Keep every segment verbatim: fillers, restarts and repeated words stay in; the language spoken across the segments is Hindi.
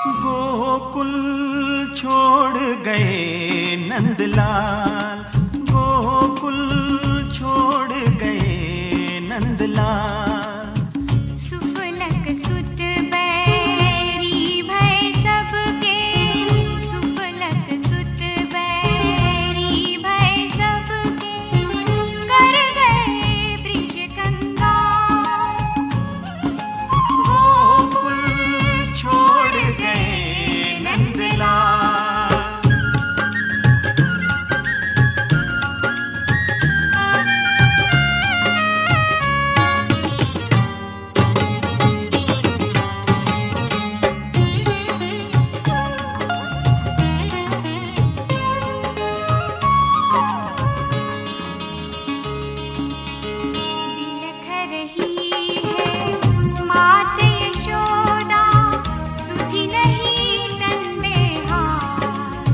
गोकुल छोड़ गए नंदलाल, गोकुल छोड़ गए नंदलाल। सुफलक सुत बैरी भय सबके, सुफलक सुत बैरी भय सबके, कर गए ब्रिज कंगाल। गोकुल छोड़ गए नंदलाल। बिलख रही है मात यशोदा, सुधी नहीं तन में हार।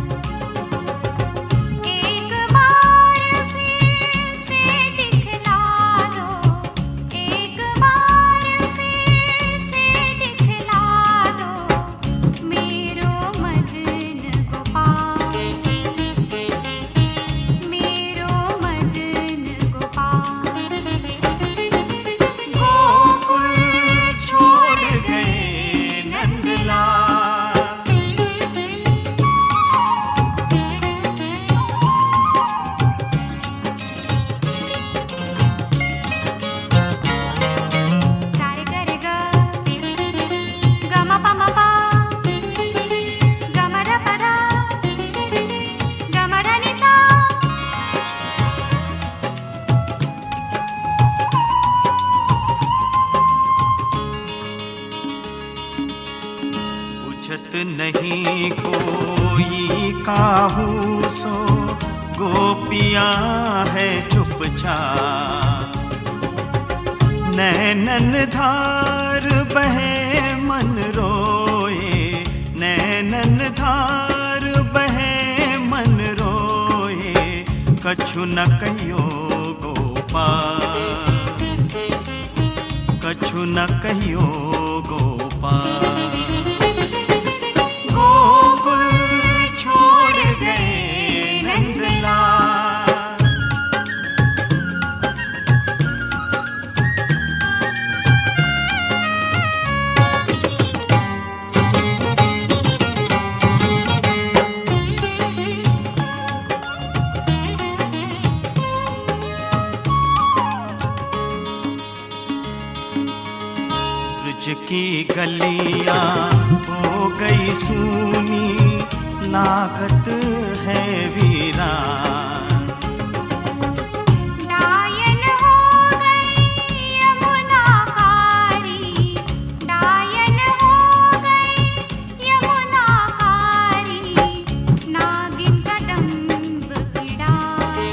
एक बार फिर से दिखला दो, एक बार फिर से दिखला दो, मेरो मदन गोपाल, मेरो मदन गोपाल। गोकुल छोड़ गए नंदलाल। सारे करे ग ग म प म प, ग म र प ध, ग म र नि सा। पूछत नहीं कोई काहू सो, गोपियां है चुपचाप। नैनन धार बहे मन रोए, नैनन धार बहे मन रोए, कछु न कहियो गोपाल, कछु न कहियो गोपाल। गोकुल छोड़ गए नंदलाल। ब्रज की गलियां हो गई सूनी, लागत है वीरान। डायन हो गई यमुना कारी, डायन हो गई यमुना कारी, नागिन कदम्ब किडार,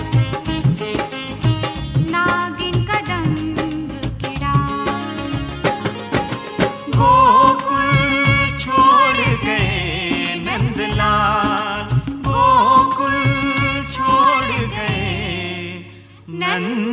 नागिन कदम्ब किडार। गोकुल छोड़ गए नंदलाल, गोकुल छोड़ गए नंदलाल।